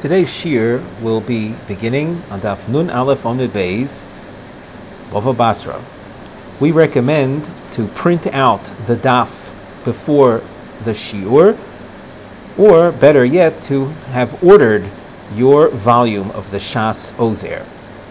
Today's shir will be beginning on Daf Nun Aleph Amud Beis, Bava Basra. We recommend to print out the daf before the shiur, or better yet, to have ordered your volume of the Shas Ozer.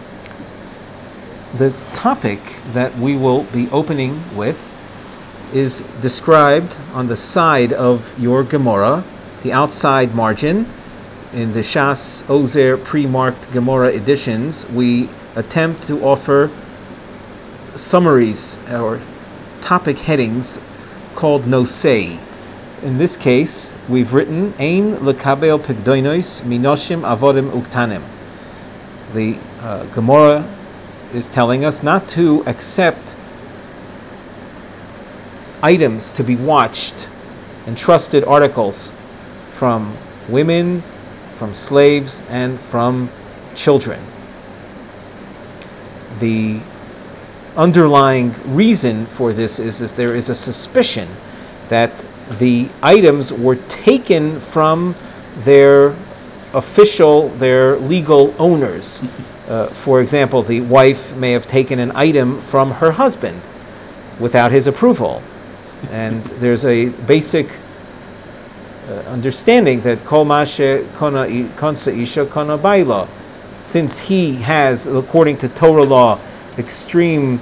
The topic that we will be opening with is described on the side of your Gemara, the outside margin. In the Shas Ozer pre-marked Gemara editions, we attempt to offer summaries or topic headings called nosei. In this case, we've written Ein lekabel pekdonos minoshim avodim uktanim. The Gemara is telling us not to accept items to be watched, entrusted articles from women, from slaves, and from children. The underlying reason for this is there is a suspicion that the items were taken from their legal owners. For example, the wife may have taken an item from her husband without his approval. And there's a basic understanding that kol mashe konsa isha kona baila, since he has, according to Torah law, extreme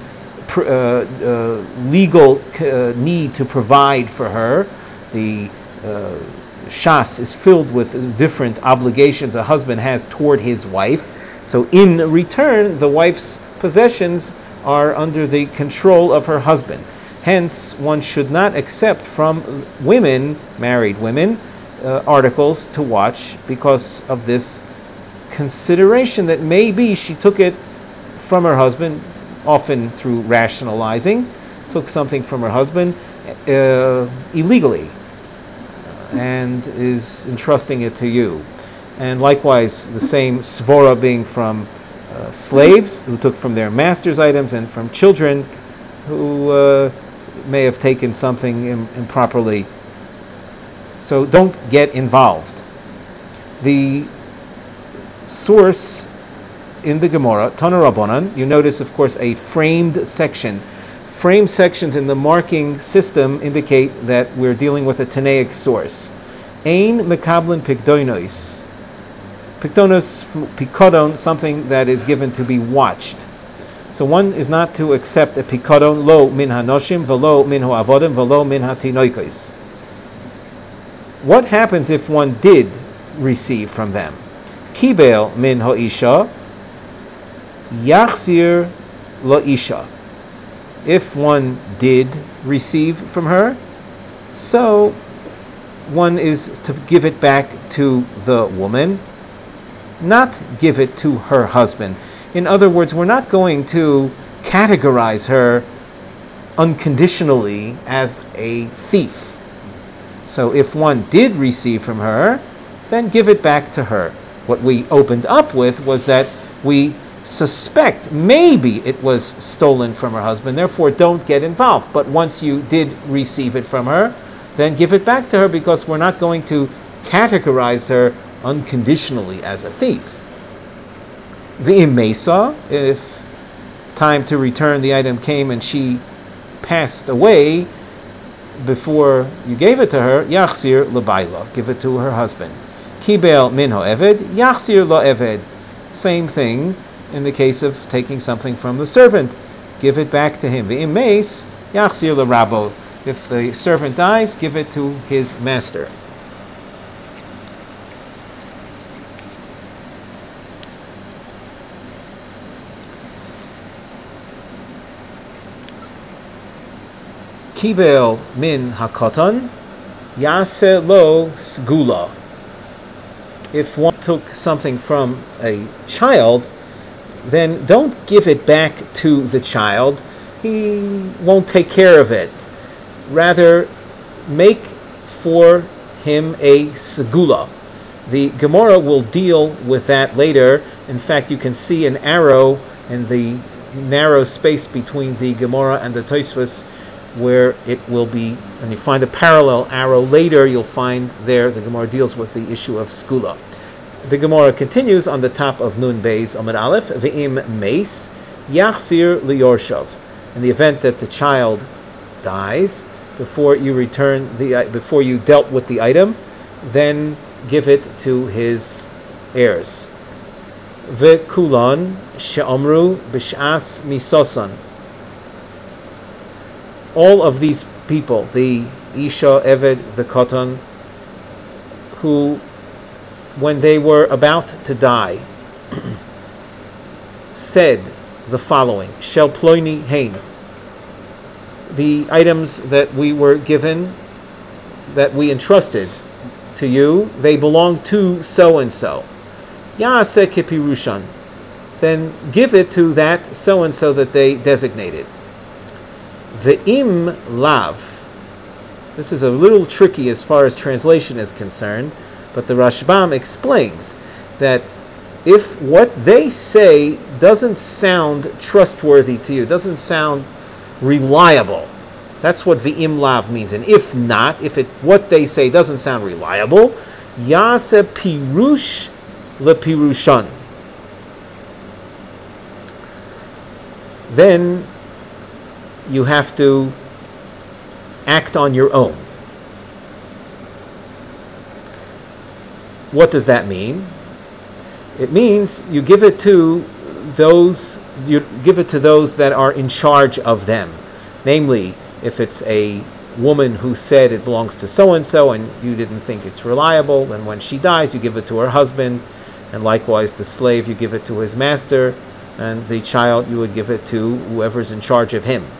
legal need to provide for her, the Shas is filled with different obligations a husband has toward his wife. So in return, the wife's possessions are under the control of her husband. Hence, one should not accept from women, married women, articles to watch because of this consideration that maybe she took it from her husband, often through rationalizing, took something from her husband illegally and is entrusting it to you. And likewise, the same svora being from slaves who took from their master's items, and from children who may have taken something improperly. So don't get involved. The source in the Gemara, Tana Rabbanan, you notice, of course, a framed section. Framed sections in the marking system indicate that we're dealing with a Tanaic source. Ein mekablin pikdonos. Pikdonos, pikodon, something that is given to be watched. So one is not to accept a pikodon lo min hanoshim, velo min ho'avodim, velo min hatinoikos. What happens if one did receive from them? Kibel min ho'isha, yachzir lo isha. If one did receive from her, so one is to give it back to the woman, not give it to her husband. In other words, we're not going to categorize her unconditionally as a thief. So if one did receive from her, then give it back to her. What we opened up with was that we suspect maybe it was stolen from her husband, therefore don't get involved. But once you did receive it from her, then give it back to her, because we're not going to categorize her unconditionally as a thief. V'im mesa, if time to return the item came and she passed away before you gave it to her, yachzir l'bayla, give it to her husband. Kibel min ho'eved, yachzir lo'eved. Same thing in the case of taking something from the servant, give it back to him. V'im meis, yachzir l'rabo. If the servant dies, give it to his master. Kibel min hakoton, yase lo sgula. If one took something from a child, then don't give it back to the child. He won't take care of it. Rather, make for him a segula. The Gemara will deal with that later. In fact, you can see an arrow in the narrow space between the Gemara and the Tosfos, where it will be, and you find a parallel arrow later, you'll find there the Gemara deals with the issue of skula. The Gemara continues on the top of Nun Beis Amud Aleph, Ve'im Meis Yachzir Liyorshav. In the event that the child dies before you before you dealt with the item, then give it to his heirs. Ve'kulan she'amru b'sh'as misosan. All of these people, the Isha, Eved, the Koton, who, when they were about to die, said the following: Shel ploini hein. The items that we were given, that we entrusted to you, they belong to so and so. Ya'aseh kipirushan. Then give it to that so and so that they designated. Ve'im lav. This is a little tricky as far as translation is concerned, but the Rashbam explains that if what they say doesn't sound trustworthy to you, doesn't sound reliable, that's what Ve'im lav means. And if not, what they say doesn't sound reliable, Ya'aseh pirush lepirushan. Then you have to act on your own. What does that mean? It means you give it to those that are in charge of them. Namely, if it's a woman who said it belongs to so and so and you didn't think it's reliable, then when she dies you give it to her husband, and likewise the slave you give it to his master, and the child you would give it to whoever's in charge of him.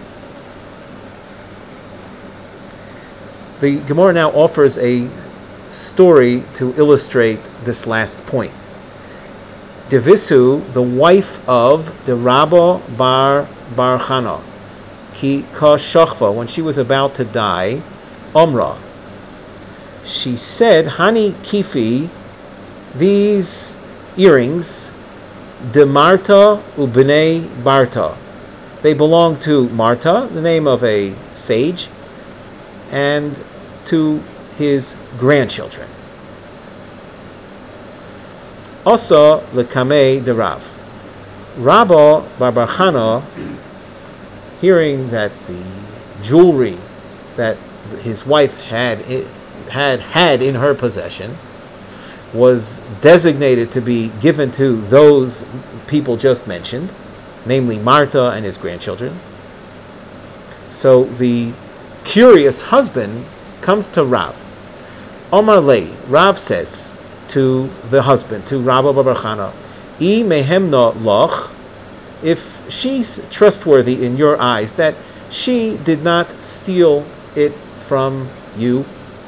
The Gemara now offers a story to illustrate this last point. Devisu, the wife of the Rabba bar Chana, ki ka shachva, when she was about to die, Omra, she said, Hani kifi, these earrings, de Marta ubnei Barta, they belong to Marta, the name of a sage, and to his grandchildren. Also, lekamei de Rav. Rabba bar Chana, hearing that the jewelry that his wife had in her possession was designated to be given to those people just mentioned, namely Marta and his grandchildren. So the curious husband comes to Rav. Omar lei, Rav says to the husband, to Rabba bar Chana, I mehemna loch, if she's trustworthy in your eyes, that she did not steal it from you,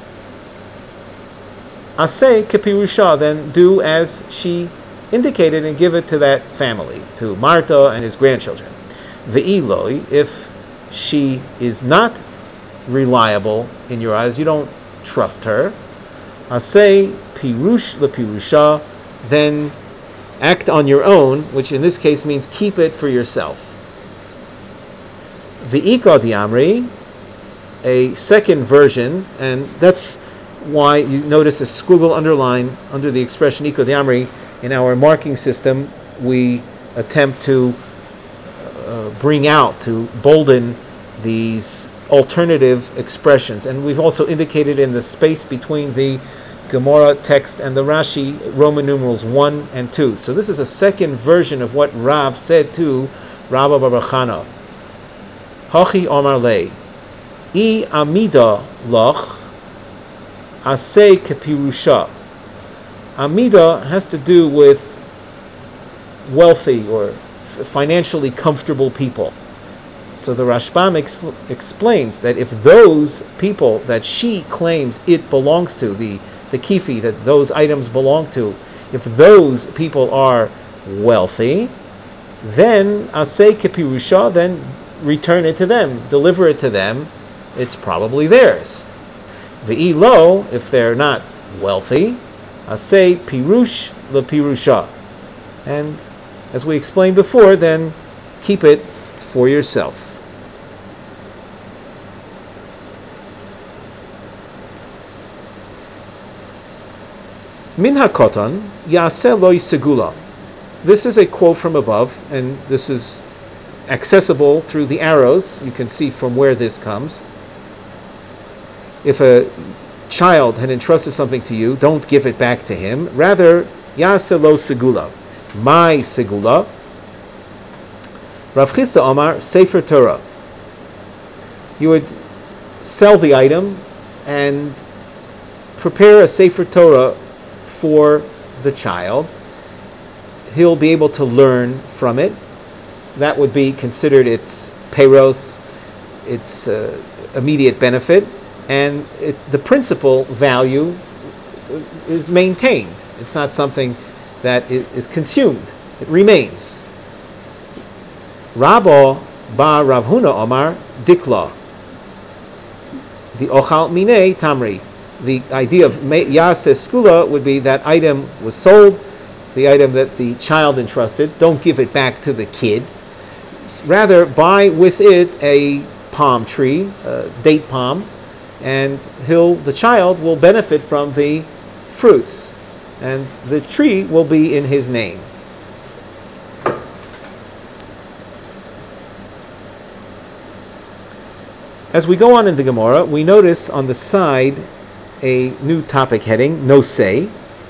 aseh kepirusha, then do as she indicated and give it to that family, to Marta and his grandchildren. Ve'iloi, if she is not reliable in your eyes, you don't trust her, aseh pirush lepirusha, then act on your own, which in this case means keep it for yourself. Ve'ika diamri, a second version, and that's why you notice a squiggle underline under the expression iko diamri. In our marking system, we attempt to bring out, to bolden these alternative expressions, and we've also indicated in the space between the Gemara text and the Rashi Roman numerals 1 and 2. So this is a second version of what Rav said to Rabba bar Chana. Hachi Omar lei, I amida loch aseh kepirusha. Amida has to do with wealthy or financially comfortable people. So the Rashbam explains that if those people that she claims it belongs to, the kifi that those items belong to, if those people are wealthy, then aseh kepirusha, then return it to them, deliver it to them, it's probably theirs. Ve'i lo, if they're not wealthy, aseh pirush lepirusha, and as we explained before, then keep it for yourself. Min hakoton yaseh loy segula. This is a quote from above, and this is accessible through the arrows. You can see from where this comes. If a child had entrusted something to you, don't give it back to him. Rather, yaseh lo segula. My segula. Rav Chisda Omar, Sefer Torah. You would sell the item and prepare a Sefer Torah for the child. He'll be able to learn from it. That would be considered its peiros, its immediate benefit, and the principal value is maintained. It's not something that is consumed. It remains. Rabba ba Rav Huna Omar Dikla. The ochal minei tamri. The idea of yaseh skula would be that item was sold, the item that the child entrusted. Don't give it back to the kid. Rather, buy with it a palm tree, a date palm, and the child will benefit from the fruits, and the tree will be in his name. As we go on in the Gemara, we notice on the side a new topic heading, no say.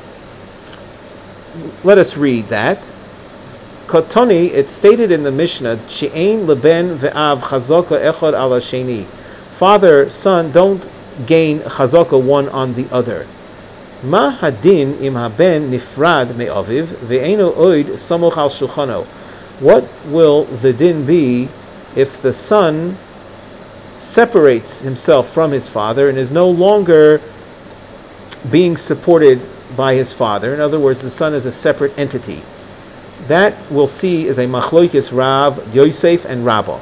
Let us read that. Kotoni, it's stated in the Mishnah, She'ein leben ve'av chazoka echad ala sheni. Father, son, don't gain chazoka one on the other. Ma hadin im haben nifrad me'aviv ve'eino oid samoch al shulchano. What will the din be if the son separates himself from his father and is no longer being supported by his father? In other words, the son is a separate entity. That we'll see is a machloikis Rav, Yosef, and Rabba.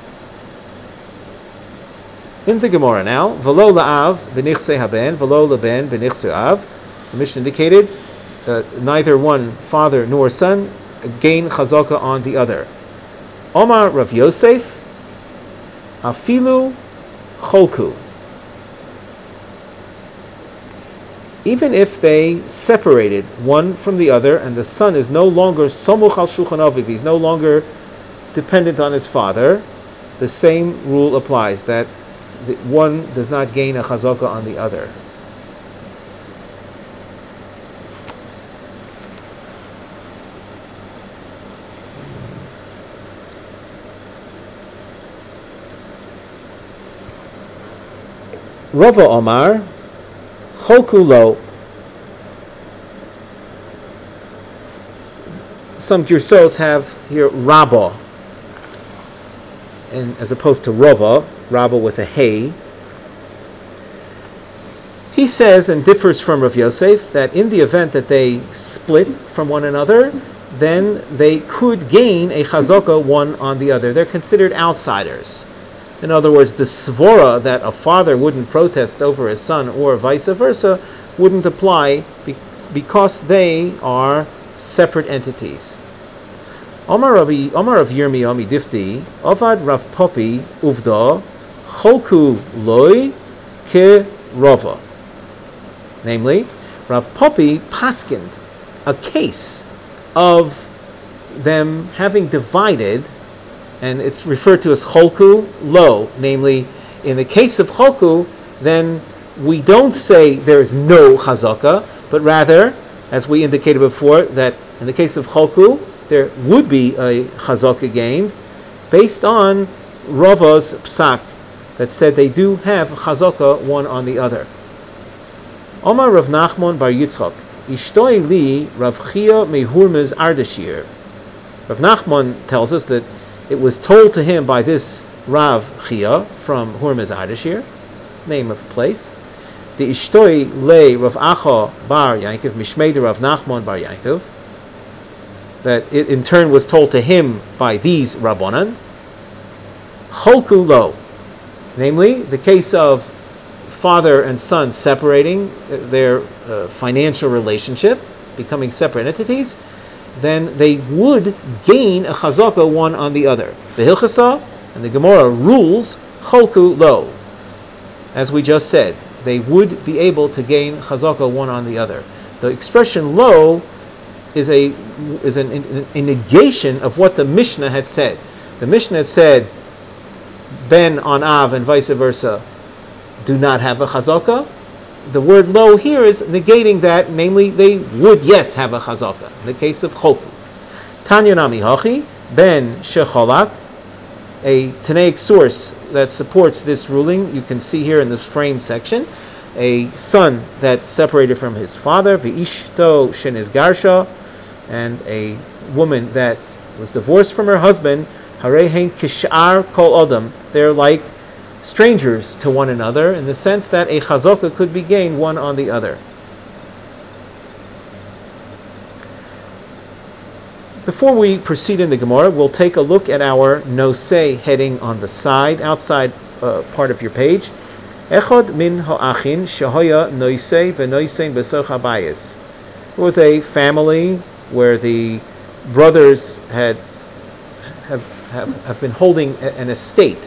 In the Gemara now, v'lo la'av b'nichse haben, v'lo leben b'nichse av. The Mishnah indicated neither one father nor son gain chazaka on the other. Omar Rav Yosef, afilu cholku. Even if they separated one from the other and the son is no longer somuch al shulchan aviv, he's no longer dependent on his father, the same rule applies, that one does not gain a chazaka on the other. Rava Omar Chokulo. Some Girsos have here Rabba, and as opposed to Rava, Rabba with a hey. He says, and differs from Rav Yosef, that in the event that they split from one another, then they could gain a chazaka one on the other. They're considered outsiders. In other words, the svora that a father wouldn't protest over his son or vice versa wouldn't apply because they are separate entities. Omar of Yirmiyah Midifti, Avad Rav Popi Uvda, Choku Loi Ke Rava. Namely, Rav Popi paskind a case of them having divided, and it's referred to as Cholku Lo. Namely, in the case of Cholku, then we don't say there is no Chazaka, but rather, as we indicated before, that in the case of Cholku, there would be a Chazaka gained based on Rava's Psak that said they do have Chazaka one on the other. Omar Rav Nachman Bar Yitzchak, Ishtoi li Rav Chia mehurmez Ardashir. Rav Nachman tells us that it was told to him by this Rav Chia from Hurmez Ardashir, name of a place, the Ishtoi le Rav Acha Bar Yankov Mishmei Rav Nachman Bar Yankov, that it in turn was told to him by these Rabbanan, Cholku Lo, namely the case of father and son separating their financial relationship, becoming separate entities, then they would gain a chazaka one on the other. The Hilchasa and the Gemara rules Cholku Lo. As we just said, they would be able to gain chazaka one on the other. The expression lo is a negation of what the Mishnah had said. The Mishnah had said ben on av and vice versa do not have a chazaka. The word lo here is negating that, namely they would yes have a chazaka in the case of choku. Tanya nami hachi ben shecholak, a Tanaic source that supports this ruling. You can see here in this frame section, a son that separated from his father, v'ishto shenizgarsha, and a woman that was divorced from her husband, harehen kishar kol adam, they're like strangers to one another in the sense that a chazaka could be gained one on the other. Before we proceed in the Gemara, we'll take a look at our nosei heading on the side, outside part of your page. Echad min ha'achin shehoya noisei v'noisein besoch habayis. It was a family where the brothers have been holding an estate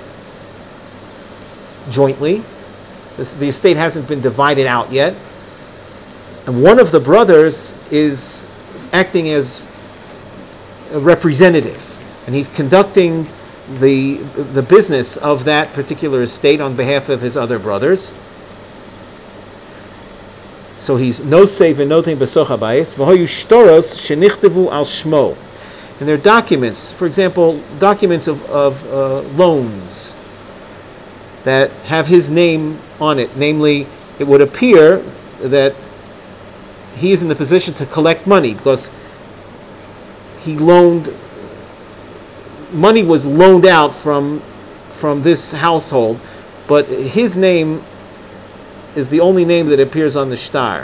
jointly. The estate hasn't been divided out yet, and one of the brothers is acting as a representative, and he's conducting the business of that particular estate on behalf of his other brothers. So he's nosei v'notein besoch habayis v'hoyu shtoros shenichtavu al shmo, and they're documents, for example, documents of loans that have his name on it. Namely, it would appear that he is in the position to collect money because he loaned money, was loaned out from this household, but his name is the only name that appears on the shtar.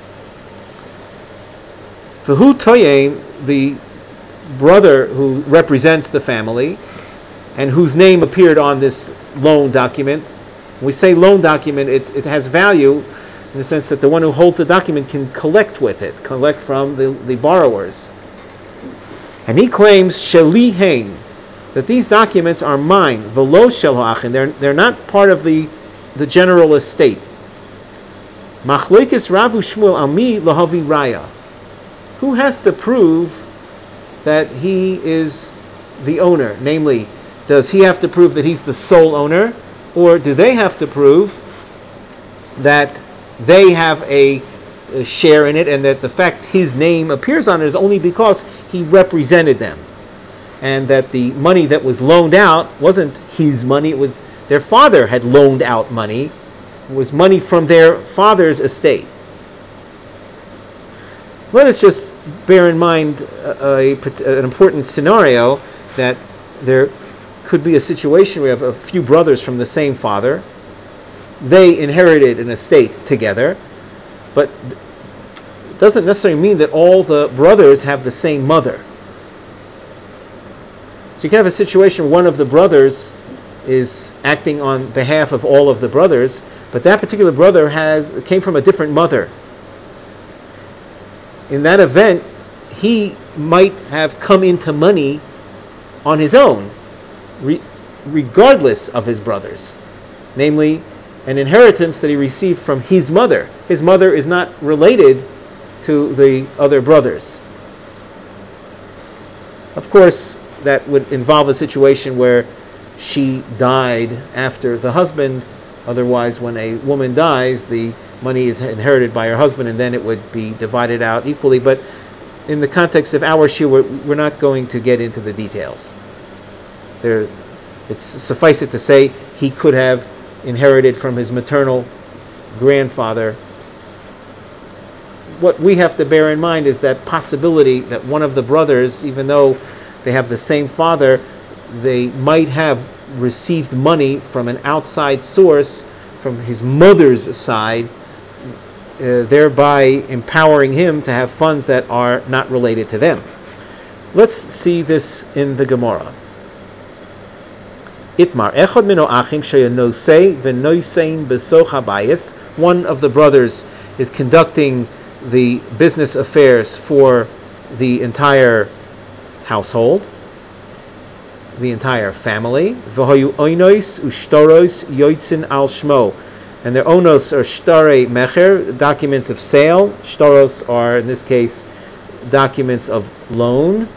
V'hu toyein, the brother who represents the family and whose name appeared on this loan document. When we say loan document, it has value in the sense that the one who holds the document can collect with it, collect from the borrowers. And he claims sheli hein, that these documents are mine, v'lo shel ha'achin, they're not part of the general estate. Machlokes Rav u'Shmuel ami lahavi raya. Who has to prove that he is the owner? Namely, does he have to prove that he's the sole owner, or do they have to prove that they have a share in it, and that the fact his name appears on it is only because he represented them, and that the money that was loaned out wasn't his money, it was their father had loaned out money, it was money from their father's estate. Let us just bear in mind an important scenario, that there could be a situation where we have a few brothers from the same father. They inherited an estate together, but it doesn't necessarily mean that all the brothers have the same mother. So you can have a situation where one of the brothers is acting on behalf of all of the brothers, but that particular brother came from a different mother. In that event, he might have come into money on his own, regardless of his brothers. Namely, an inheritance that he received from his mother. His mother is not related to the other brothers. Of course, that would involve a situation where she died after the husband. Otherwise, when a woman dies, the money is inherited by her husband, and then it would be divided out equally. But in the context of our shiur, we're not going to get into the details. It's suffice it to say he could have inherited from his maternal grandfather. What we have to bear in mind is that possibility that one of the brothers, even though they have the same father, they might have received money from an outside source, from his mother's side, thereby empowering him to have funds that are not related to them. Let's see this in the Gemara. Itmar echad mino achim sheyanosei v'noisein besoch habayis. One of the brothers is conducting the business affairs for the entire household, the entire family. V'hoyu oinois ushtoros yoitzin al shmo, And their onos are shtare mecher, documents of sale. Shtaros are, in this case, documents of loan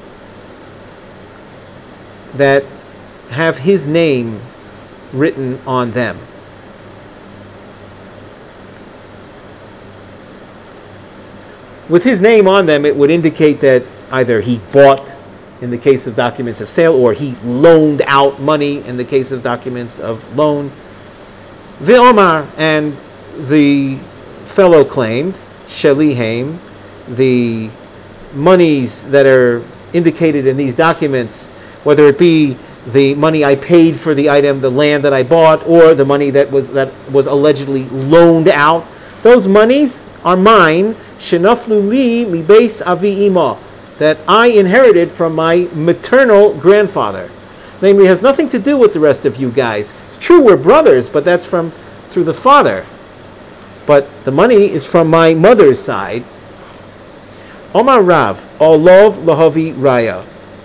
that have his name written on them. With his name on them, it would indicate that either he bought, in the case of documents of sale, or he loaned out money in the case of documents of loan. Ve'omar, and the fellow claimed, shelihem, the monies that are indicated in these documents, whether it be the money I paid for the item, the land that I bought, or the money that was allegedly loaned out, those monies are mine, shenaflu li mibeis avi ima, that I inherited from my maternal grandfather. Namely, it has nothing to do with the rest of you guys. It's true we're brothers, but that's through the father. But the money is from my mother's side. Omar Rav, Olov Lahavi Raya.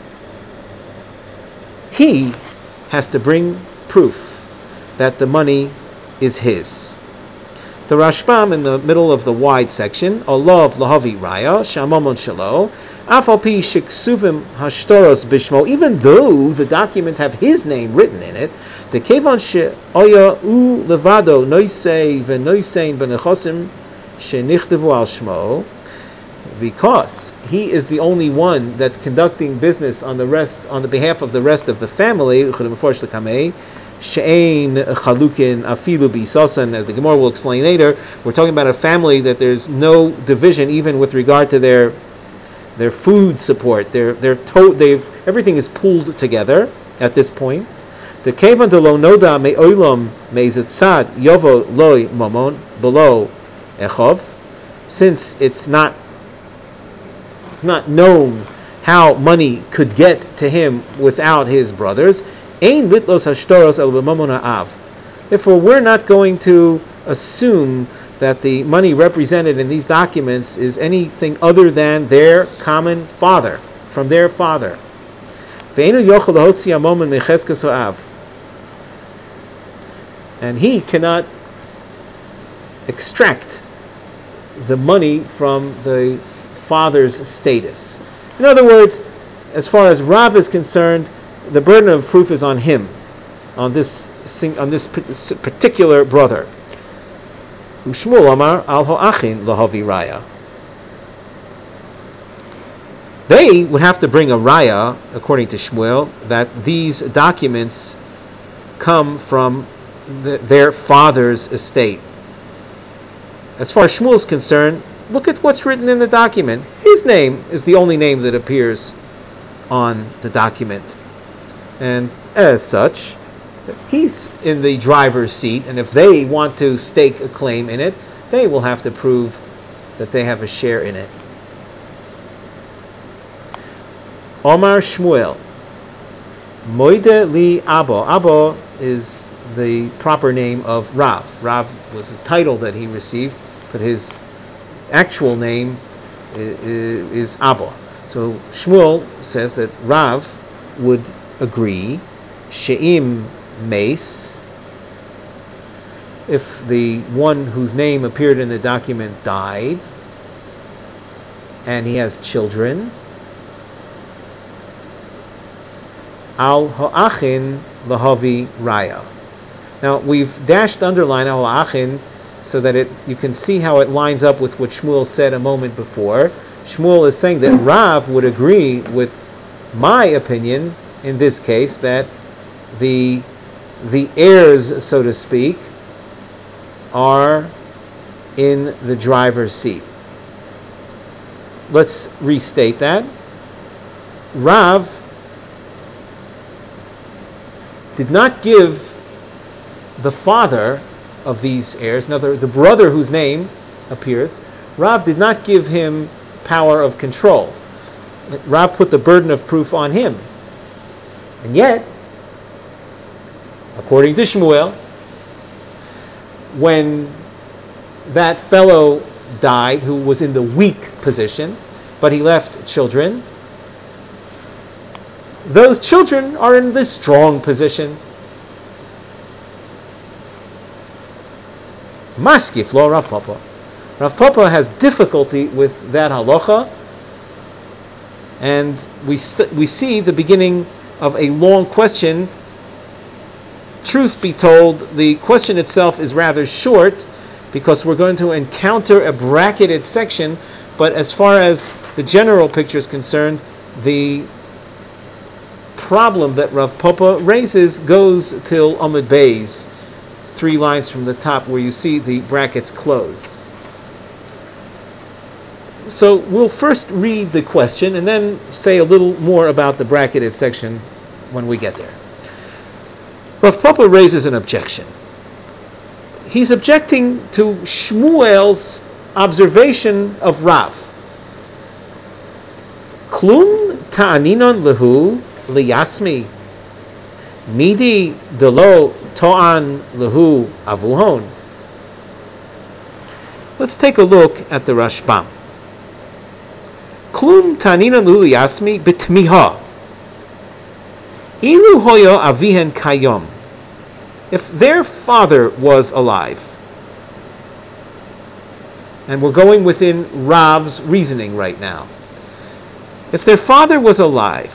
He has to bring proof that the money is his. The Rashbam, in the middle of the wide section, Olov Lahavi Raya, Shamamon Shalo, Afalpi Shiksuvim Hashtoros Bishmo, even though the documents have his name written in it, the Kevan She'oya U Levado Noisei Venoisein Benechosim Shenichdevu Al Shmo, because he is the only one that's conducting business on the behalf of the rest of the family. She'ein chalukin afilu bisasan, as the Gemara will explain later. We're talking about a family that there's no division even with regard to their food support. Everything is pooled together at this point. The kevan de lo noda me'olam me'zetzad yovo loy mamon below echov, since it's not known how money could get to him without his brothers. Ein litlos hashtoros el b'mamon ha'av. Therefore, we're not going to assume that the money represented in these documents is anything other than their common father, from their father. And he cannot extract the money from the father's status. In other words, as far as Rav is concerned, the burden of proof is on him, on this particular brother. Shmuel Amar al ho'achin lahavi raya. They would have to bring a raya, according to Shmuel, that these documents come from their father's estate. As far as Shmuel is concerned, look at what's written in the document. His name is the only name that appears on the document. And as such, he's in the driver's seat, and if they want to stake a claim in it, they will have to prove that they have a share in it. Omar Shmuel, Moide li Abba. Abba is the proper name of Rav. Rav was a title that he received, but his actual name is Abba. So Shmuel says that Rav would agree, She'im Mace, if the one whose name appeared in the document died, and he has children, Al Ha'achin Lahavi Raya. Now we've dashed underline Al Ha'achin so that you can see how it lines up with what Shmuel said a moment before. Shmuel is saying that Rav would agree with my opinion in this case, that the heirs, so to speak, are in the driver's seat. Let's restate that. Rav did not give the father of these heirs, the brother whose name appears, Rav did not give him power of control. Rav put the burden of proof on him. And yet, according to Shmuel, when that fellow died, who was in the weak position, but he left children, those children are in the strong position. Maskif lo Rav Papa. Rav Papa has difficulty with that halacha, and we see the beginning of a long question. Truth be told, the question itself is rather short because we're going to encounter a bracketed section, but as far as the general picture is concerned, the problem that Rav Papa raises goes till Amud Beis, 3 lines from the top where you see the brackets close. So we'll first read the question and then say a little more about the bracketed section when we get there. Rav Papa raises an objection. He's objecting to Shmuel's observation of Rav. Klum ta'aninon lehu liyasmi midi delo to'an lehu avuhon. Let's take a look at the Rashbam. Klum ta'aninon lehu liyasmi bitmiha. Ilu hoyo avihen kayom. If their father was alive, and we're going within Rav's reasoning right now, if their father was alive,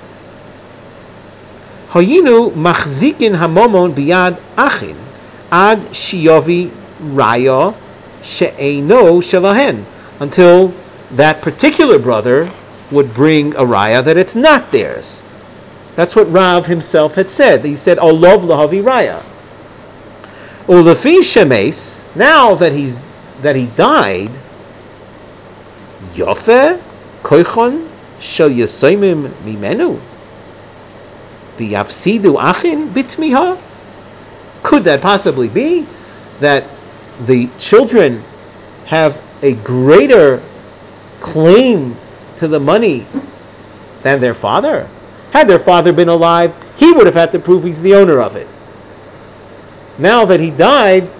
hoyinu machzikin hamomon biyad achin ad shiyovi raya she'eino shelahen, until that particular brother would bring a raya that it's not theirs. That's what Rav himself had said. He said, "Olov lahavi raya." Ulefi shemes. Now that he died, Yofe koichon shel yesoimim mimenu v'yafsidu achin bitmiha. Could that possibly be that the children have a greater claim to the money than their father? Had their father been alive, he would have had to prove he's the owner of it. Now that he died,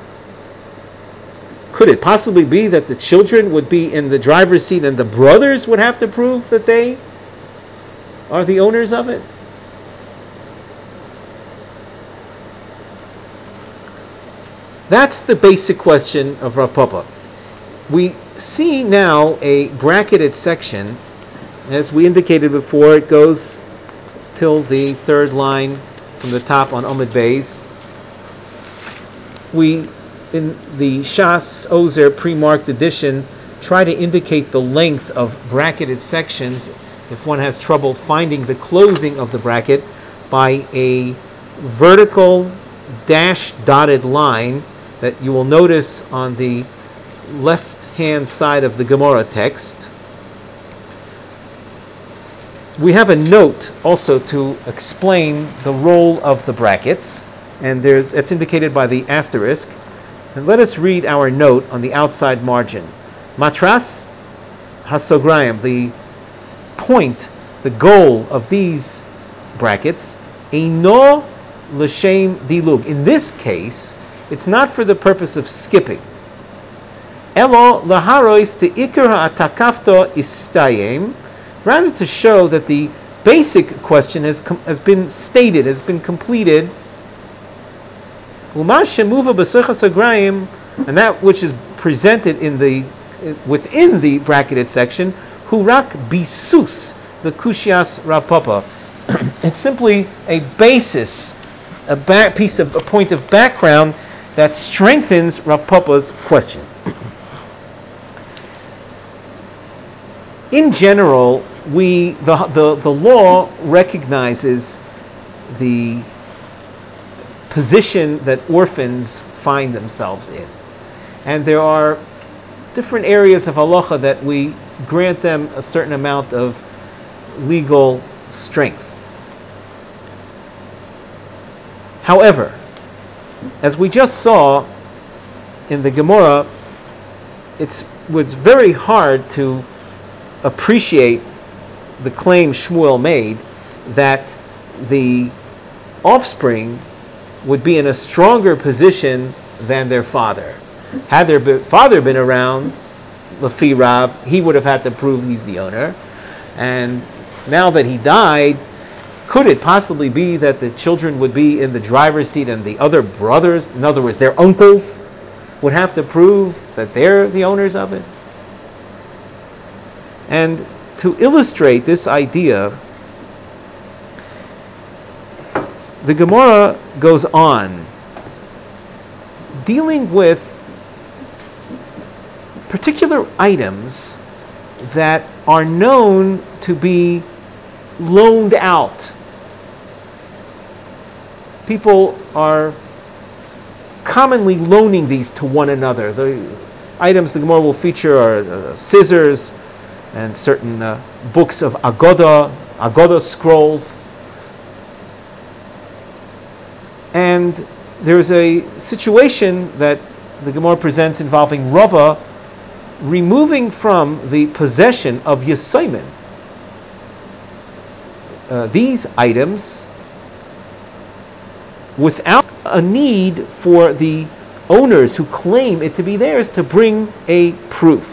could it possibly be that the children would be in the driver's seat and the brothers would have to prove that they are the owners of it? That's the basic question of Rav Papa. We see now a bracketed section. As we indicated before, it goes till the 3rd line from the top on Amud Beis. We, in the Shas Ozer pre-marked edition, try to indicate the length of bracketed sections if one has trouble finding the closing of the bracket by a vertical dash-dotted line that you will notice on the left-hand side of the Gemara text. We have a note also to explain the role of the brackets, and it's indicated by the asterisk. And let us read our note on the outside margin. Matras hasograim, the point, the goal of these brackets, eino l'shem dilug. In this case, it's not for the purpose of skipping. Elo laharois te ikar ha'atakafto istayem, rather to show that the basic question has been stated, has been completed. And that which is presented within the bracketed section, hurak bisus, the kushias Rav Papa. It's simply a basis, a point of background that strengthens Rav Papa's question. In general, the law recognizes the position that orphans find themselves in, and there are different areas of halacha that we grant them a certain amount of legal strength. However, as we just saw in the Gemara, it was very hard to appreciate the claim Shmuel made that the offspring would be in a stronger position than their father. Had their father been around, Lefi Rav, he would have had to prove he's the owner. And now that he died, could it possibly be that the children would be in the driver's seat and the other brothers, in other words, their uncles, would have to prove that they're the owners of it. And to illustrate this idea, the Gemara goes on dealing with particular items that are known to be loaned out. People are commonly loaning these to one another. The items the Gemara will feature are scissors and certain books of Agoda scrolls. And there's a situation that the Gemara presents involving Rava removing from the possession of Yesaimin these items without a need for the owners who claim it to be theirs to bring a proof.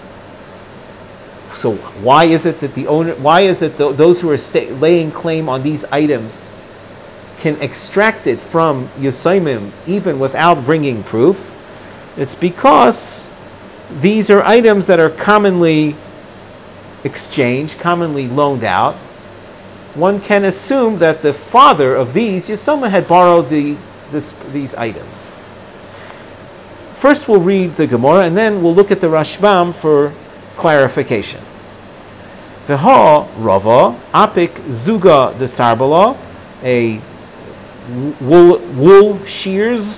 So why is it that those who are laying claim on these items can extract it from Yesayimim even without bringing proof? It's because these are items that are commonly exchanged, commonly loaned out. One can assume that the father of these Yesayimim had borrowed these items. First we'll read the Gemara and then we'll look at the Rashbam for clarification. V'ha Rava apik zuga de sarbala, a wool shears.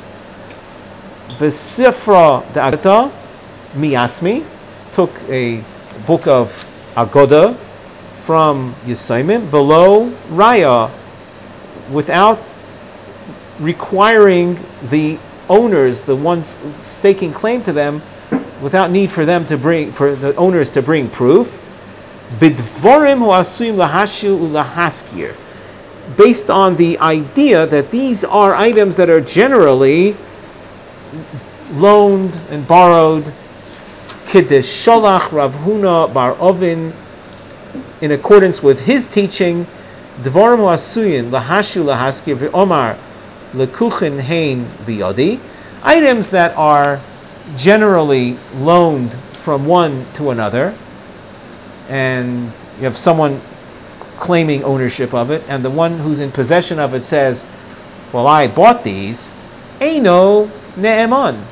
V'sifra de agata miasmi, took a book of Agoda from Yesayimim below Raya, without requiring the owners, the ones staking claim to them, without need for the owners to bring proof. Bidvorim hu asuyim lahashu ulahaskir, based on the idea that these are items that are generally loaned and borrowed. Kiddush Sholach Rav Huna bar Ovin, in accordance with his teaching, Dvarim hu asuyim lahashu lahaskir v'omar lekuchin hein biyodi, items that are generally loaned from one to another, and you have someone claiming ownership of it, and the one who's in possession of it says, well, I bought these, eino ne'eman.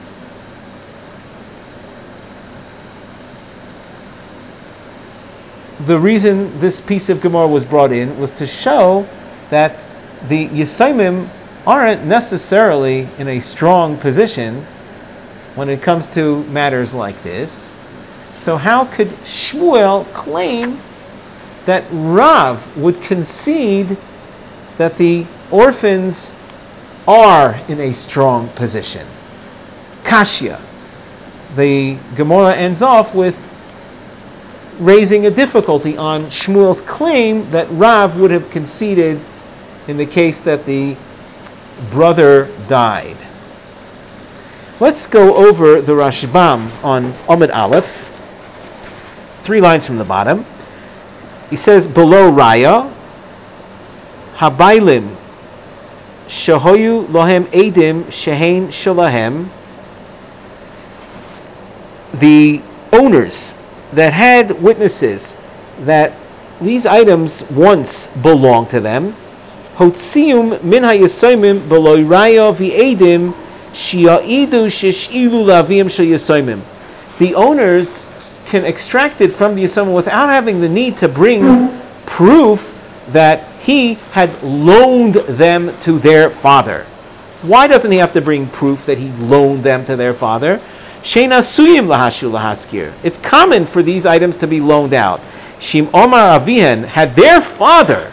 The reason this piece of Gemara was brought in was to show that the Yesayimim aren't necessarily in a strong position when it comes to matters like this. So how could Shmuel claim that Rav would concede that the orphans are in a strong position? Kashya. The Gemara ends off with raising a difficulty on Shmuel's claim that Rav would have conceded in the case that the brother died. Let's go over the Rashbam on Amud Aleph, 3 lines from the bottom. He says, below Raya, Habailim Shahoyu Lohem Edim Shehain Shalahem, the owners that had witnesses that these items once belonged to them, Hotzium min hayesayimim below Raya v'edim shia'idu sheshilu lavim shel Yesayimim. The owners can extract it from the Yesayimim without having the need to bring proof that he had loaned them to their father. Why doesn't he have to bring proof that he loaned them to their father? Sheina suyim lahashu lahaskir. It's common for these items to be loaned out. Shim Omar Avihen, had their father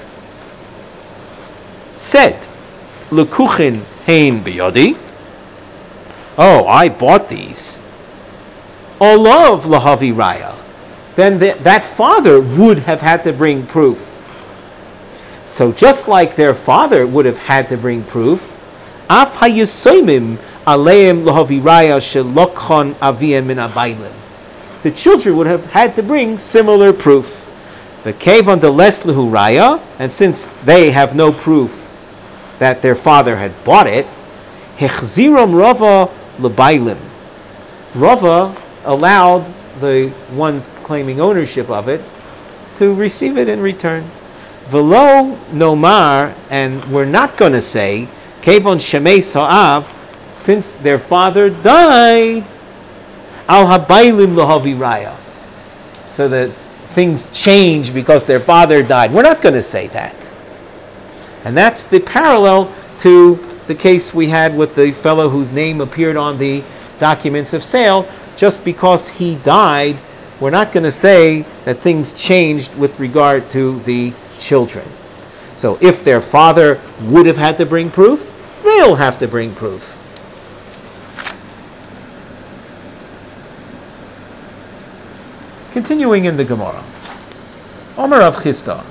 said, Lekuchin hein biyodi, oh, I bought these, Olav lahavi raya, then that father would have had to bring proof. So just like their father would have had to bring proof, Af hayesayimim aleim lahavi raya shelokhon avien min abaylim, the children would have had to bring similar proof. The cave on the leslahu raya, and since they have no proof that their father had bought it, hechziram rava lebailim. Rava allowed the ones claiming ownership of it to receive it in return. Velo nomar, and we're not going to say, kevon shemes ha'av, since their father died, al habailim lahavi raya, so that things change because their father died. We're not going to say that. And that's the parallel to the case we had with the fellow whose name appeared on the documents of sale. Just because he died, we're not going to say that things changed with regard to the children. So if their father would have had to bring proof, they'll have to bring proof. Continuing in the Gemara. Omer Rav Chisda.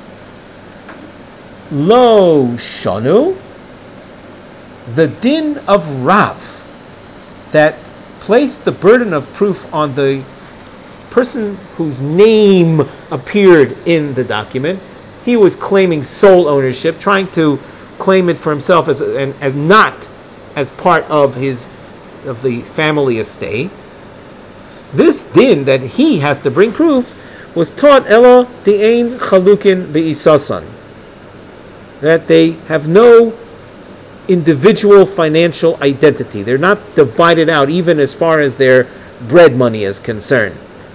Lo shanu, the din of Rav that placed the burden of proof on the person whose name appeared in the document. He was claiming sole ownership, trying to claim it for himself as not as part of the family estate. This din that he has to bring proof was taught Elo De'ein Chalukin Be'isasan, that they have no individual financial identity. They're not divided out even as far as their bread money is concerned.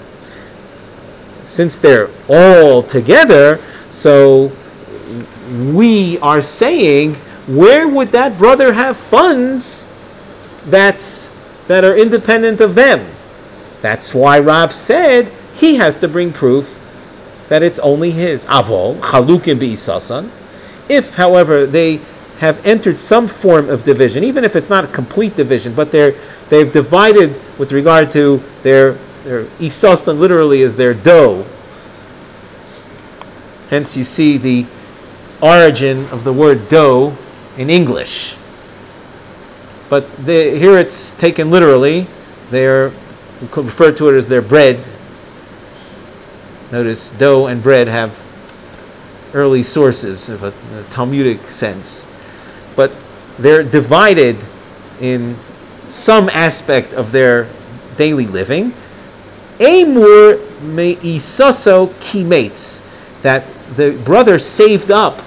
Since they're all together, so we are saying, where would that brother have funds that are independent of them? That's why Rav said he has to bring proof that it's only his. Avol, chalukim b'isasan. If, however, they have entered some form of division, even if it's not a complete division, but they've divided with regard to their isasan, literally is their dough. Hence you see the origin of the word dough in English. But here it's taken literally. We could refer to it as their bread. Notice dough and bread have early sources of a Talmudic sense. But they're divided in some aspect of their daily living. Amur me'isaso kimates, that the brother saved up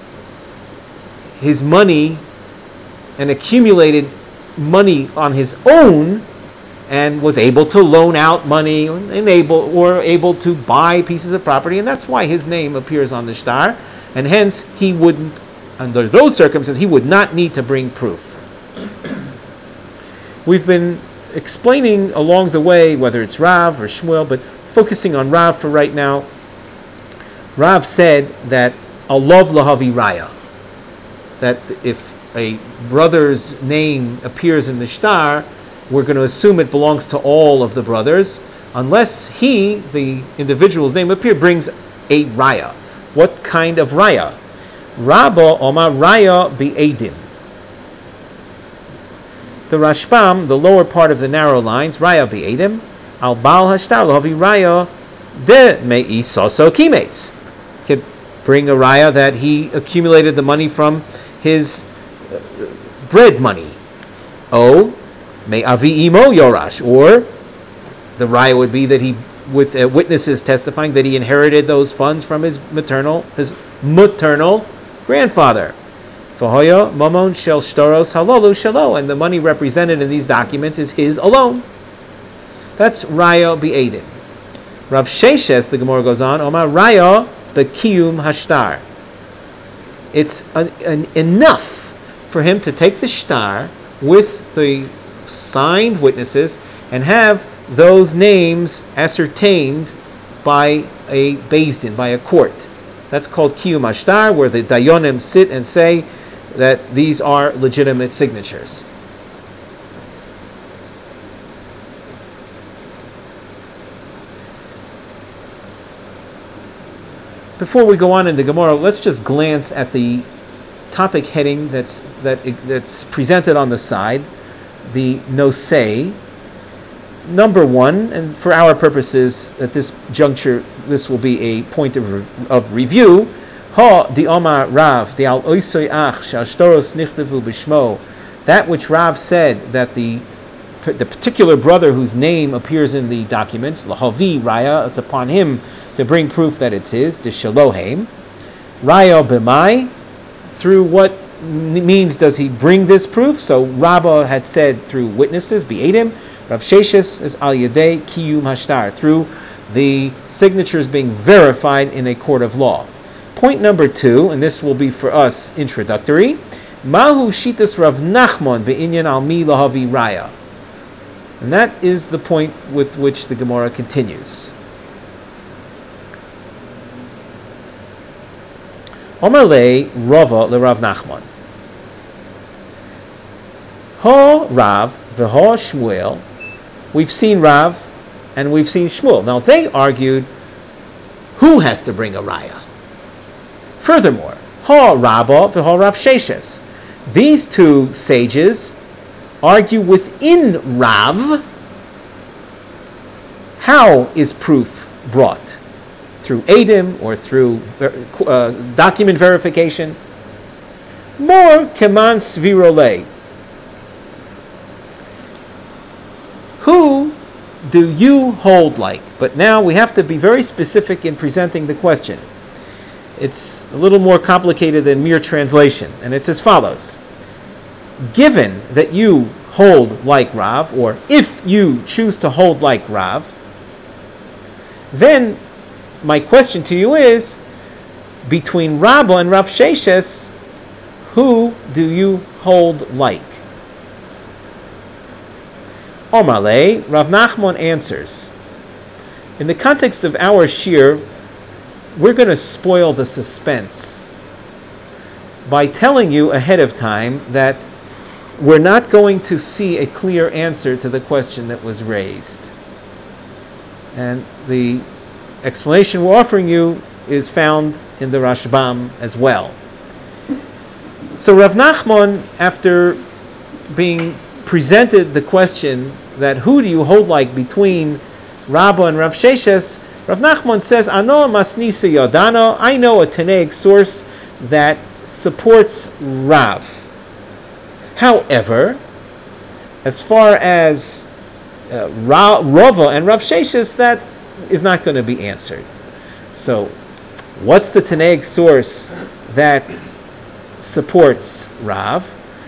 his money and accumulated money on his own and was able to loan out money and able to buy pieces of property, and that's why his name appears on the shtar, and hence he wouldn't, under those circumstances, he would not need to bring proof. We've been explaining along the way whether it's Rav or Shmuel, but focusing on Rav for right now. Rav said that alav lahavi raya, that if a brother's name appears in the shtar, we're going to assume it belongs to all of the brothers, unless he, the individual's name appear, brings a raya. What kind of raya? Rabba Omar raya bi'edin. The Rashbam, the lower part of the narrow lines, raya bi'edim, al bal hashtar lahavi raya de me'isaso kimates. Could bring a raya that he accumulated the money from his bread money. Oh, may avi imo yorash, or the raya would be that he, with witnesses testifying that he inherited those funds from his maternal grandfather. V'hoya mamon shel shtoros halolu shelo, and the money represented in these documents is his alone. That's raya bi'edin. Rav Sheshes, the Gemara goes on, Omar raya bekiyum hashtar. It's enough for him to take the shtar with the signed witnesses and have those names ascertained by a beis din, by a court. That's called kiyum hashtar, where the dayonim sit and say that these are legitimate signatures. Before we go on in the Gemara, let's just glance at the topic heading that's presented on the side, the nosei. Number one, and for our purposes at this juncture, this will be a point of review. Ha di Omar Rav di al oisoi ach shashtoros nichtevu b'shmo. That which Rav said, that the the particular brother whose name appears in the documents, lahavi raya, it's upon him to bring proof that it's his, the shalohem. Raya b'mai, through what means does he bring this proof? So Rabbah had said through witnesses, be'edim. Rav Sheshes is al yedei kiyum hashtar, through the signatures being verified in a court of law. Point number 2, and this will be for us introductory. Mahu shitas Rav Nachman be'inyan al mi lahavi raya. And that is the point with which the Gemara continues. Omar le Rava le Rav Nachman. Ha Rav v'ha Shmuel. We've seen Rav and we've seen Shmuel. Now they argued who has to bring a raya. Furthermore, Ha Rabbah v'ha Rav Sheshes. These two sages argue within Rav. How is proof brought? Through Edim or through document verification? More keman svirole. Who do you hold like? But now we have to be very specific in presenting the question. It's a little more complicated than mere translation, and it's as follows. Given that you hold like Rav, or if you choose to hold like Rav, then my question to you is, between Rabbah and Rav Sheshes, who do you hold like? Omar le, Rav Nachman answers. In the context of our shir, we're going to spoil the suspense by telling you ahead of time that we're not going to see a clear answer to the question that was raised. And the explanation we're offering you is found in the Rashbam as well. So Rav Nachman, after being presented the question that who do you hold like between Rabbah and Rav Sheshes, Rav Nachman says, Ano masnisa yadano, I know a Tanaic source that supports Rav. However, as far as Rava and Rav Sheshes, that is not going to be answered. So, what's the Tanaic source that supports Rav?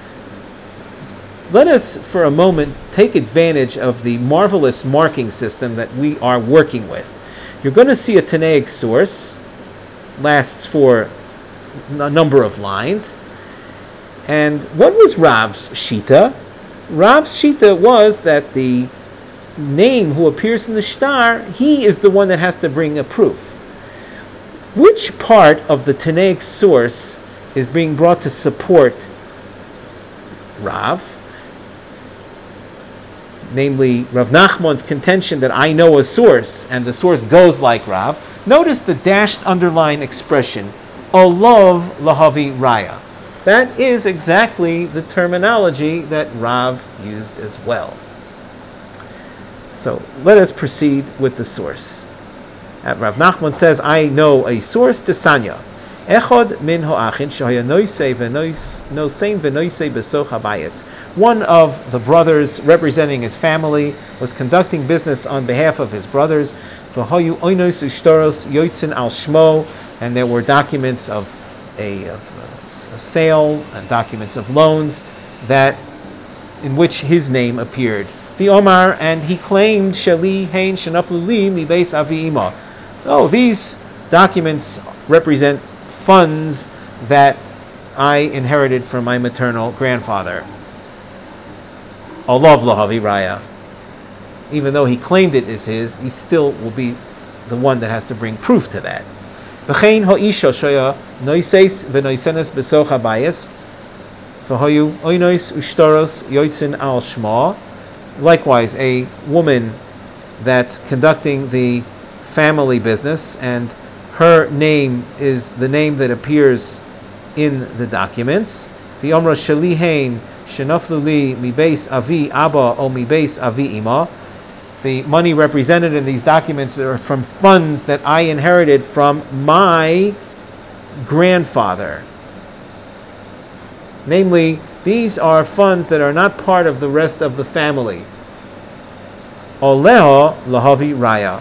Let us, for a moment, take advantage of the marvelous marking system that we are working with. You're going to see a Tanaic source, lasts for a number of lines. And what was Rav's Shita? Rav's Shita was that the name who appears in the shtar, he is the one that has to bring a proof. Which part of the Tanaic source is being brought to support Rav? Namely, Rav Nachman's contention that I know a source, and the source goes like Rav. Notice the dashed underline expression, Olav lahavi raya. That is exactly the terminology that Rav used as well. So let us proceed with the source. Rav Nachman says, I know a source, Desanya. Echod min ho'achin shahaya noisei v'nosein v'noisei besoch habayis. One of the brothers representing his family was conducting business on behalf of his brothers. V'hoyu oinos ushtoros yoitzin al shmo, and there were documents of a sale and documents of loans that in which his name appeared. The Omar, and he claimed Shali Hain Shanafluli Mi Beis Avi Ima. Oh, these documents represent funds that I inherited from my maternal grandfather. Olav lahavi raya. Even though he claimed it is his, he still will be the one that has to bring proof to that. V'chein ho'isha shoya noiseis v'noisenes besoch habayis v'hoyu oinois ushtoros yoitzin al shma. Likewise, a woman that's conducting the family business, and her name is the name that appears in the documents. The Omra Shalihain Shenafluli Mi Beis Avi Abba O Mi Beis Avi Ima. The money represented in these documents are from funds that I inherited from my grandfather. Namely, these are funds that are not part of the rest of the family. Oleho lahavi raya.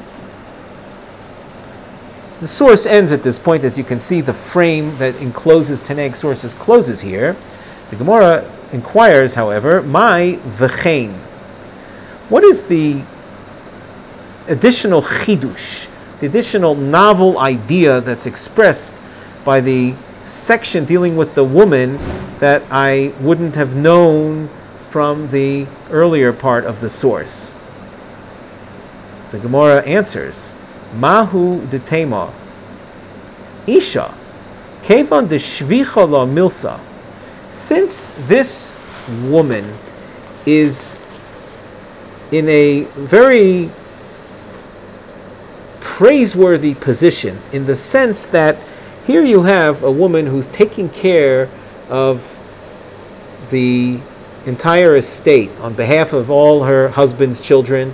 The source ends at this point. As you can see, the frame that encloses Tanaic sources closes here. The Gemara inquires, however, my v'chein. What is the additional chidush, the additional novel idea that's expressed by the section dealing with the woman that I wouldn't have known from the earlier part of the source? The Gemara answers, Mahu detema Isha Kevan de Shvicha la Milsa. Since this woman is in a very praiseworthy position, in the sense that here you have a woman who's taking care of the entire estate on behalf of all her husband's children.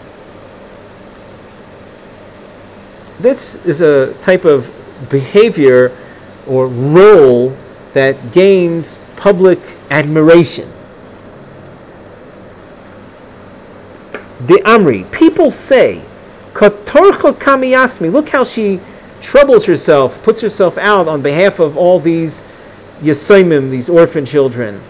This is a type of behavior or role that gains public admiration. De Amri, people say, Katorcha kamiyasmi, look how she troubles herself, puts herself out on behalf of all these Yesoimim, these orphan children.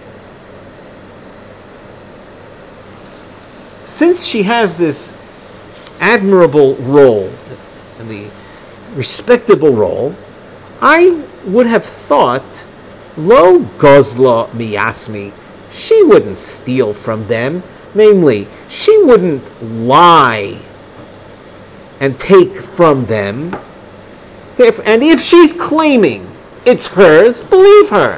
Since she has this admirable role, and the respectable role, I would have thought, Lo gozla miyasmi, she wouldn't steal from them. Namely, she wouldn't lie and take from them. And if she's claiming it's hers, believe her.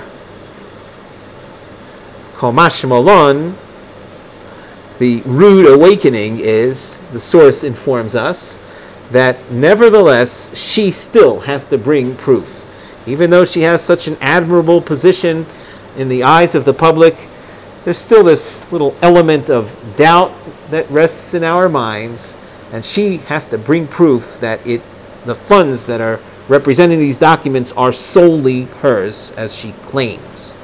Komash Molon, the rude awakening is, the source informs us, that nevertheless she still has to bring proof. Even though she has such an admirable position in the eyes of the public, there's still this little element of doubt that rests in our minds, and she has to bring proof that the funds that are representing these documents are solely hers, as she claims.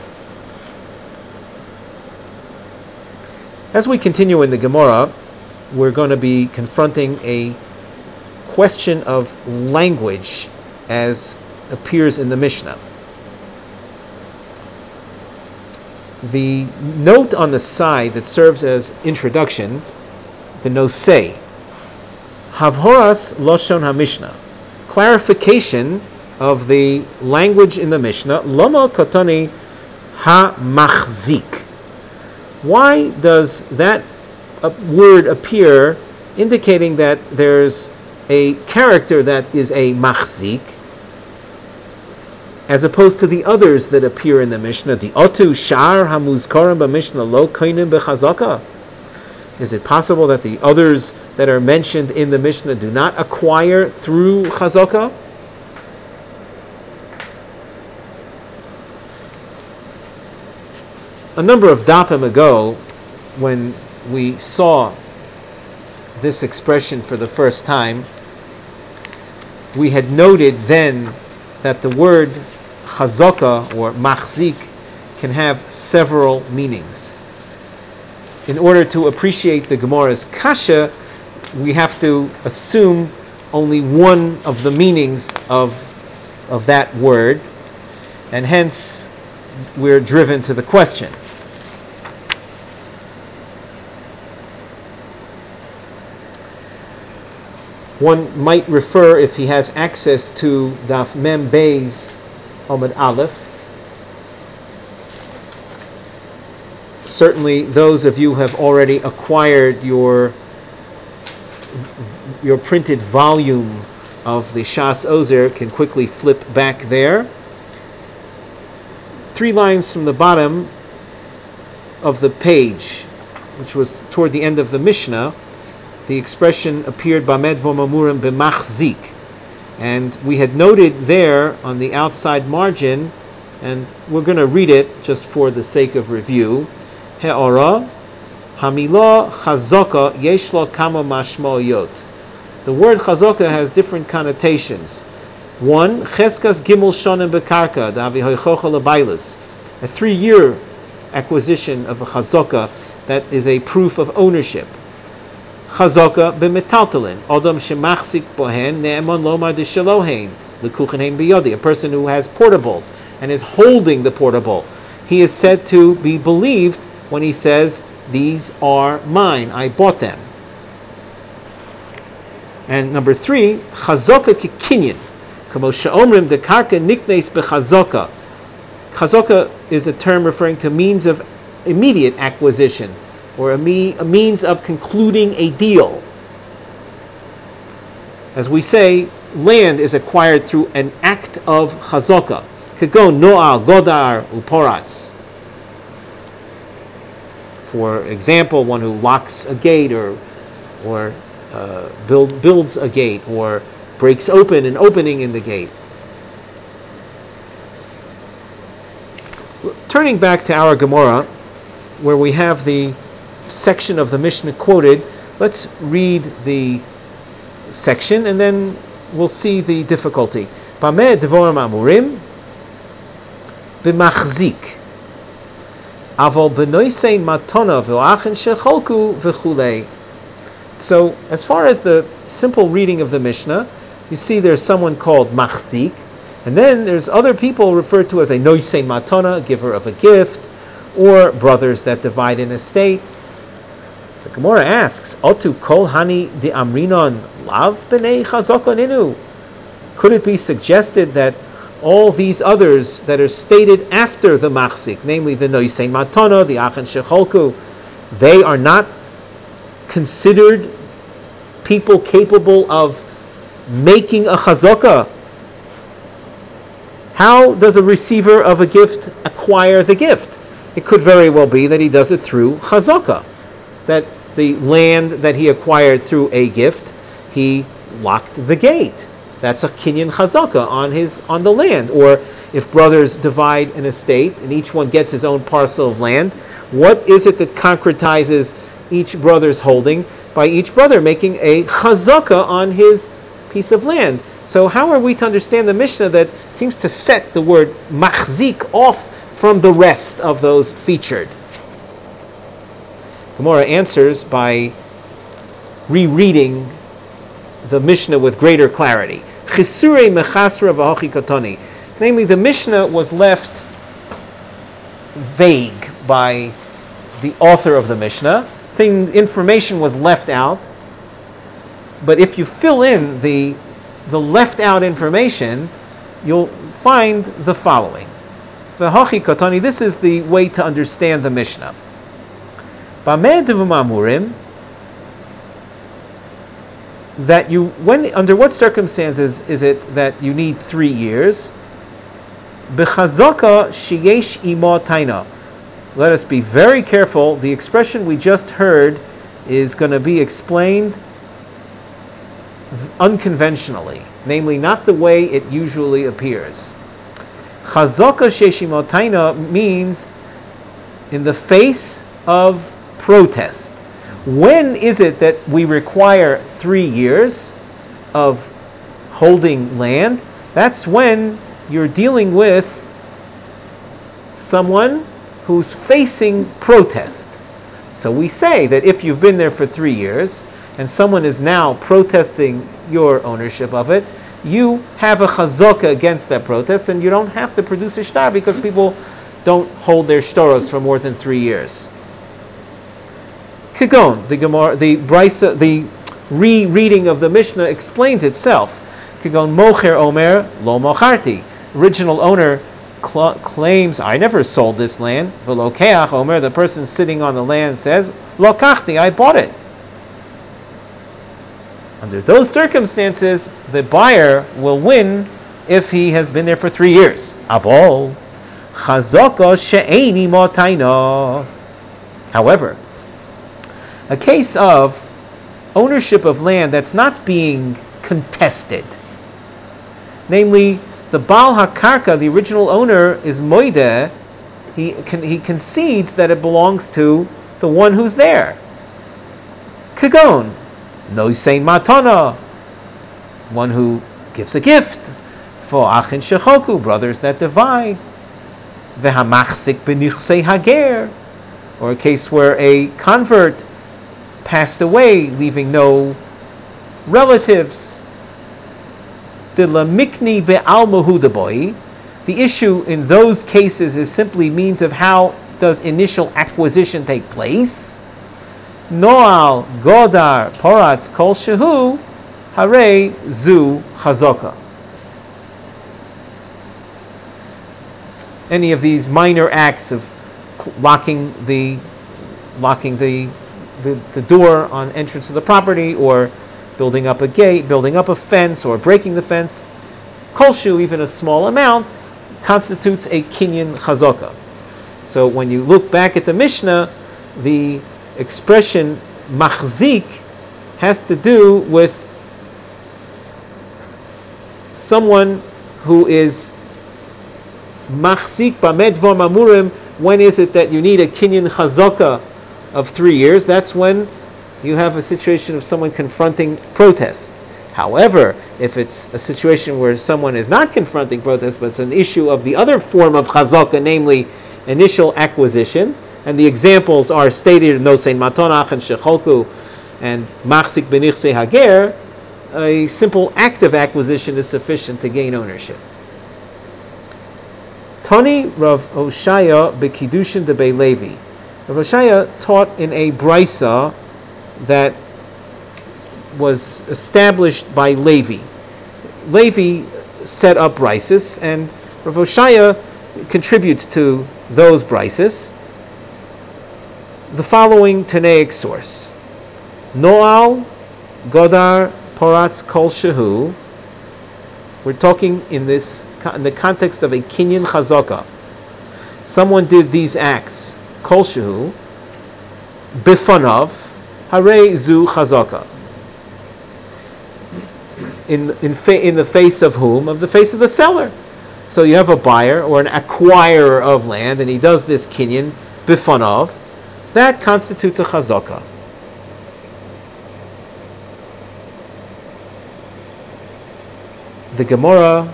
As we continue in the Gemara, we're going to be confronting a question of language as appears in the Mishnah. The note on the side that serves as introduction, the nosei, Havhoras Loshon HaMishnah, clarification of the language in the Mishnah, Lama Katani HaMachzik. Why does that word appear, indicating that there's a character that is a machzik, as opposed to the others that appear in the Mishnah? The otu shar hamuzkarim b'Mishnah lo koinim b'chazaka. Is it possible that the others that are mentioned in the Mishnah do not acquire through chazaka? A number of dapim ago, when we saw this expression for the first time, we had noted then that the word chazaka or machzik can have several meanings. In order to appreciate the Gemara's kasha, we have to assume only one of the meanings of that word, and hence we're driven to the question. One might refer, if he has access to Daf Mem Beis Amud Aleph. Certainly those of you who have already acquired your printed volume of the Shas Ozer can quickly flip back there. 3 lines from the bottom of the page, which was toward the end of the Mishnah, the expression appeared Bamed Vomamurim b'machzik, and we had noted there on the outside margin, and we're going to read it just for the sake of review. He'ora Hamila chazaka yeshlo kama mashmoyot. The word chazaka has different connotations. One, cheskas gimel shonim bekarka davi hoichocha lebailus, a 3-year acquisition of a chazaka that is a proof of ownership. Chazaka b'metaltalin. Odom shemachzik bohen ne'eman lomar d'shelohein. L'kuchen biyodi. A person who has portables and is holding the portable. He is said to be believed when he says, these are mine, I bought them. And number 3, chazaka kikinyan. Kamo she'omrim de karka niknes b'chazaka. Chazaka is a term referring to means of immediate acquisition, or a means of concluding a deal. As we say, land is acquired through an act of chazaka. Kagon no'al, godar, uporatz. For example, one who locks a gate or builds a gate or breaks open an opening in the gate. Turning back to our Gemara, where we have the section of the Mishnah quoted, let's read the section and then we'll see the difficulty. Bameh devorim amurim b'machzik. Aval b'noisein matona v'oachin shecholku v'chulei. So, as far as the simple reading of the Mishnah, you see there's someone called machzik, and then there's other people referred to as a noisein matona, giver of a gift, or brothers that divide an estate. The Gemara asks, Otu kol hani di amrinon lav b'nei chazaka ninu. Could it be suggested that all these others that are stated after the machzik, namely the noisein matana, the achin shecholku, they are not considered people capable of making a chazaka? How does a receiver of a gift acquire the gift? It could very well be that he does it through chazaka, that the land that he acquired through a gift, he locked the gate. That's a kinyan chazaka on the land. Or if brothers divide an estate and each one gets his own parcel of land, what is it that concretizes each brother's holding? By each brother making a chazaka on his piece of land. So how are we to understand the Mishnah that seems to set the word machzik off from the rest of those featured? Gemara answers by rereading the Mishnah with greater clarity. Chisure mechasra v'hochi katoni. Namely, the Mishnah was left vague by the author of the Mishnah. Information was left out. But if you fill in the left out information, you'll find the following. V'hochi katoni, this is the way to understand the Mishnah. Bameh devum amurim, that under what circumstances is it that you need 3 years? B'chazaka sheyesh imo taina. Let us be very careful. The expression we just heard is going to be explained unconventionally, namely not the way it usually appears. Chazaka sheyesh imo taina means in the face of protest. When is it that we require 3 years of holding land? That's when you're dealing with someone who's facing protest. So we say that if you've been there for 3 years and someone is now protesting your ownership of it, you have a chazaka against that protest and you don't have to produce a shtar because people don't hold their shtaros for more than 3 years. Kagon, the Gemara, the Brisa, the rereading of the Mishnah explains itself. Kagon mocher omer lo mocharti. Original owner claims, I never sold this land. V'lokeach omer, the person sitting on the land says, lo kachti, I bought it. Under those circumstances, the buyer will win if he has been there for 3 years. Avol chazaka she'eini motaina. However, a case of ownership of land that's not being contested, namely the Baal HaKarka, the original owner, is moideh, he concedes that it belongs to the one who's there. Kagon, noisein matana, one who gives a gift. For achin shechoku, brothers that divide. Vehamachzik benichsei hager, or a case where a convert passed away, leaving no relatives. The issue in those cases is simply means of how does initial acquisition take place. Noal godar poratz kol shehu hare zu chazaka. Any of these minor acts of locking the door on entrance to the property, or building up a gate, building up a fence, or breaking the fence, kolshu, even a small amount, constitutes a kinyan chazaka. So when you look back at the Mishnah, the expression machzik has to do with someone who is machzik bamed dvar mamurim. When is it that you need a kinyan chazaka of 3 years? That's when you have a situation of someone confronting protest. However, if it's a situation where someone is not confronting protest, but it's an issue of the other form of chazaka, namely initial acquisition, and the examples are stated in Nosein Matonach and Shecholku and Machzik Benichse Hager, a simple act of acquisition is sufficient to gain ownership. Tani Rav Oshaya B'Kiddushin de Levi. Rav Oshaya taught in a brisa that was established by Levi. Levi set up brises, and Rav Oshaya contributes to those brises. The following Tanaic source: Noal Godar Poratz Kol Shehu. We're talking in the context of a kinyan chazaka. Someone did these acts, Kol Shehu, Bifanav, Hare Zu Chazaka. In the face of whom? Of the face of the seller. So you have a buyer or an acquirer of land, and he does this kinyan, Bifanav. That constitutes a chazaka. The Gemara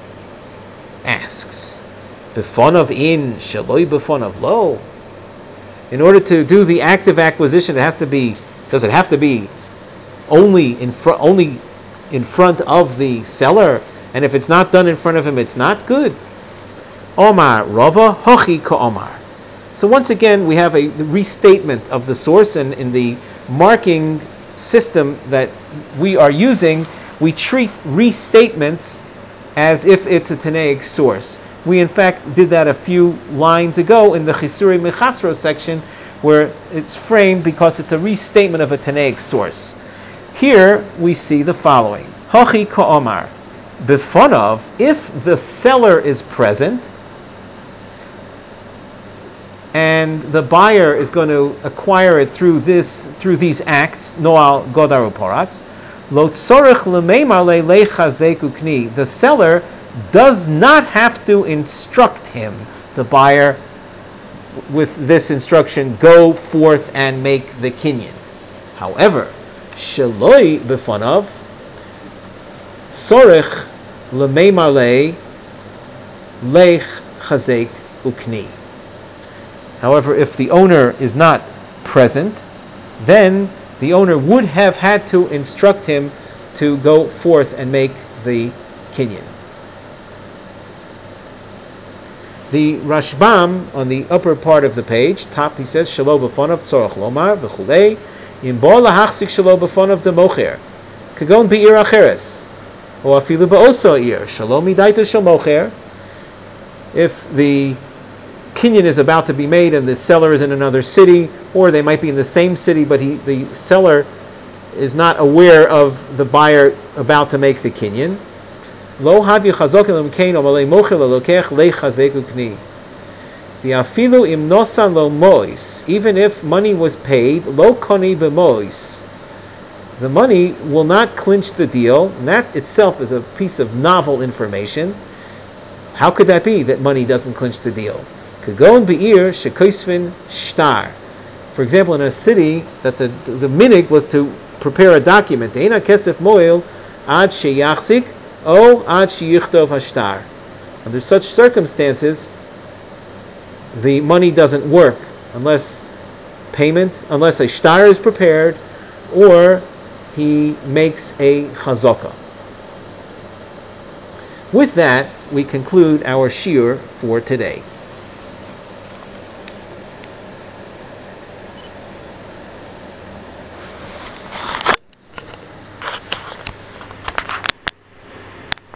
asks, Bifanav in, Shaloi Bifanav lo. In order to do the active acquisition, does it have to be only in front of the seller? And if it's not done in front of him, it's not good. Omar Rava Hochi Ka Omar. So once again, we have a restatement of the source, and in the marking system that we are using, we treat restatements as if it's a Tanaic source. We in fact did that a few lines ago in the Chisuri Mechasro section, where it's framed because it's a restatement of a Tanaic source. Here we see the following. Hochi Ka Omar. Bifanav, if the seller is present, and the buyer is going to acquire it through these acts, Noal Godar Uporatz, Lo tzorich l'meimar le'chazek ukni. The seller does not have to instruct him, the buyer, with this instruction, go forth and make the kinyan. However, sheloi b'fanav, tzorich l'meimar le'chazek ukni. However, if the owner is not present, then the owner would have had to instruct him to go forth and make the kinyan. The Rashbam, on the upper part of the page, top, he says, Shalo b'fonav tzorach lomar v'chulei, im bo lahachzik shalo b'fonav democher, kagon be'ir acheres, or afilu ba'oso ir, shalo midaita shal mocher. If the kinyan is about to be made and the seller is in another city, or they might be in the same city, but the seller is not aware of the buyer about to make the kinyan. Lo havi chazokim kein omalei mochel lokech lechazek ukni. V'afilu im nosan lo mois. Even if money was paid, lo koni b'mois. The money will not clinch the deal, and that itself is a piece of novel information. How could that be, that money doesn't clinch the deal? Kagon be'ir shekoisvin shtar. For example, in a city that the minig was to prepare a document, Eina kesef moel ad sheyachzik o ad sheyichtov hashtar. Under such circumstances, the money doesn't work unless payment unless a shtar is prepared or he makes a chazakah. With that, we conclude our shiur for today.